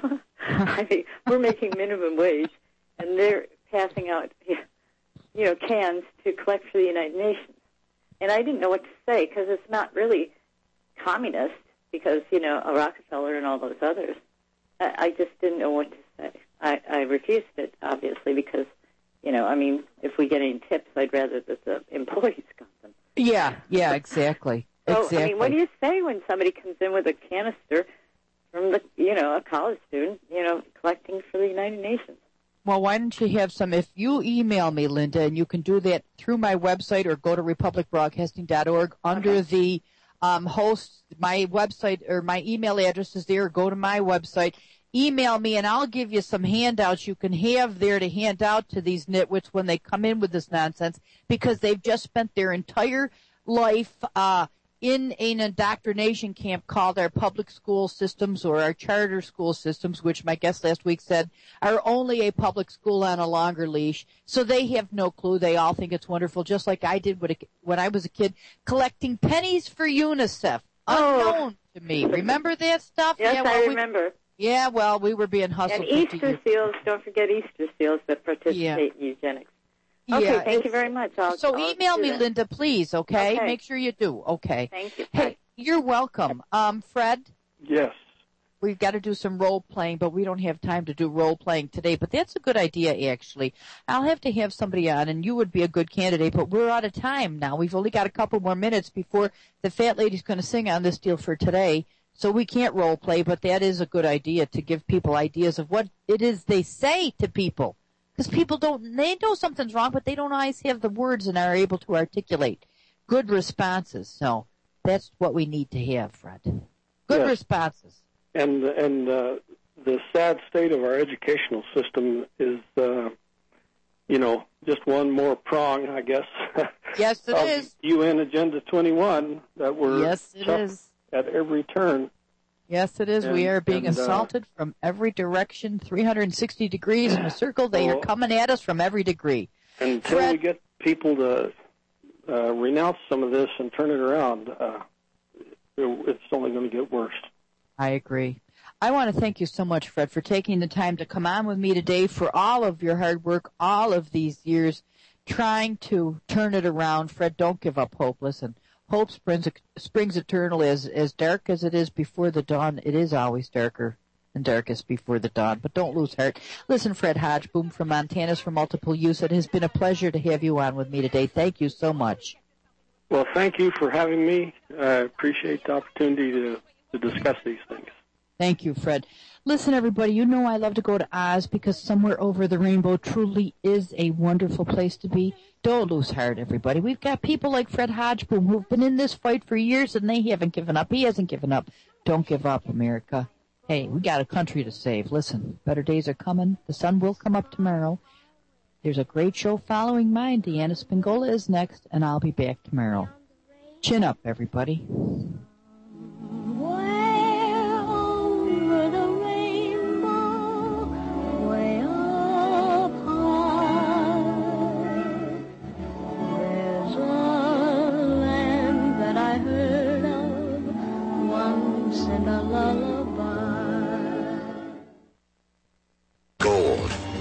I mean, we're making minimum wage, and they're passing out, you know, cans to collect for the United Nations. And I didn't know what to say because it's not really communist because, you know, a Rockefeller and all those others. I, I just didn't know what to say. I, I refused it, obviously, because, you know, I mean, if we get any tips, I'd rather that the employees got them. Yeah, yeah, exactly. So, exactly. I mean, what do you say when somebody comes in with a canister from the, you know, a college student, you know, collecting for the United Nations? Well, why don't you have some, if you email me, Linda, and you can do that through my website or go to republic broadcasting dot org under okay. the um, host, my website or my email address is there, go to my website, email me, and I'll give you some handouts you can have there to hand out to these nitwits when they come in with this nonsense because they've just spent their entire life uh in an indoctrination camp called our public school systems or our charter school systems, which my guest last week said are only a public school on a longer leash. So they have no clue. They all think it's wonderful, just like I did when I was a kid, collecting pennies for UNICEF, unknown oh. to me. Remember that stuff? Yes, yeah, well, I remember. We, yeah, well, we were being hustled. And Easter seals, don't forget Easter seals that participate yeah. in eugenics. Okay, yeah, thank you very much. I'll, so I'll email me, that. Linda, please, okay? okay? Make sure you do, okay? Thank you. Hey, you're welcome. Um, Fred? Yes. We've got to do some role-playing, but we don't have time to do role-playing today. But that's a good idea, actually. I'll have to have somebody on, and you would be a good candidate, but we're out of time now. We've only got a couple more minutes before the fat lady's going to sing on this deal for today. So we can't role-play, but that is a good idea to give people ideas of what it is they say to people. Because people don't, they know something's wrong, but they don't always have the words and are able to articulate good responses. So that's what we need to have, Fred. Good yes. responses. And and uh, the sad state of our educational system is, uh, you know, just one more prong, I guess. Yes, it of is. U N Agenda twenty-one that we're yes, it is. at every turn. Yes, it is. And, we are being and, assaulted uh, from every direction, three hundred sixty degrees in a circle. They well, are coming at us from every degree. Until Fred, we get people to uh, renounce some of this and turn it around, uh, it, it's only going to get worse. I agree. I want to thank you so much, Fred, for taking the time to come on with me today, for all of your hard work, all of these years trying to turn it around. Fred, don't give up hope. Listen. Hope springs, springs eternal. As, as dark as it is before the dawn, it is always darker and darkest before the dawn. But don't lose heart. Listen, Fred Hodgeboom from Montana's for Multiple Use. It has been a pleasure to have you on with me today. Thank you so much. Well, thank you for having me. I appreciate the opportunity to, to discuss these things. Thank you, Fred. Listen, everybody, you know I love to go to Oz because somewhere over the rainbow truly is a wonderful place to be. Don't lose heart, everybody. We've got people like Fred Hodgeboom who've been in this fight for years, and they haven't given up. He hasn't given up. Don't give up, America. Hey, we got a country to save. Listen, better days are coming. The sun will come up tomorrow. There's a great show following mine. Deanna Spingola is next, and I'll be back tomorrow. Chin up, everybody. Well, over the